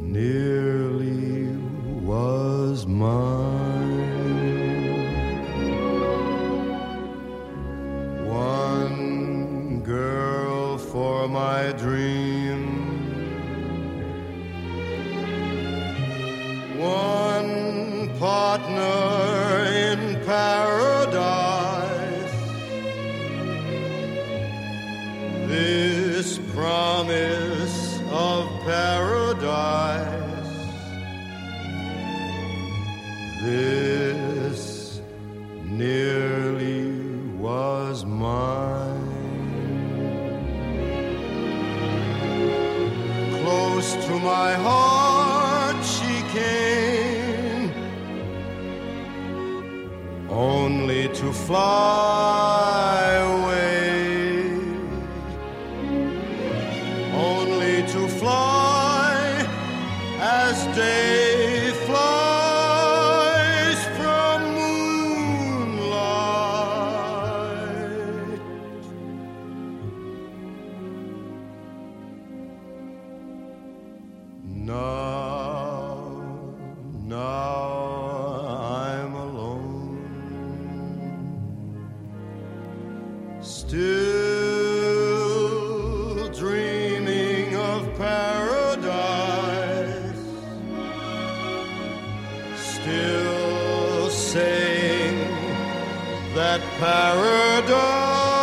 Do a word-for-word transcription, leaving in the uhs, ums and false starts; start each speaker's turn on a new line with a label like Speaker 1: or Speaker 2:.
Speaker 1: nearly was mine. One girl for my dream, one partner in paradise. This promise of paradise, this nearly was mine. Close to my heart she came, only to fly away, only to fly as day flies from moonlight. Now, now I'm alone, still dreaming of paradise, still saying that paradise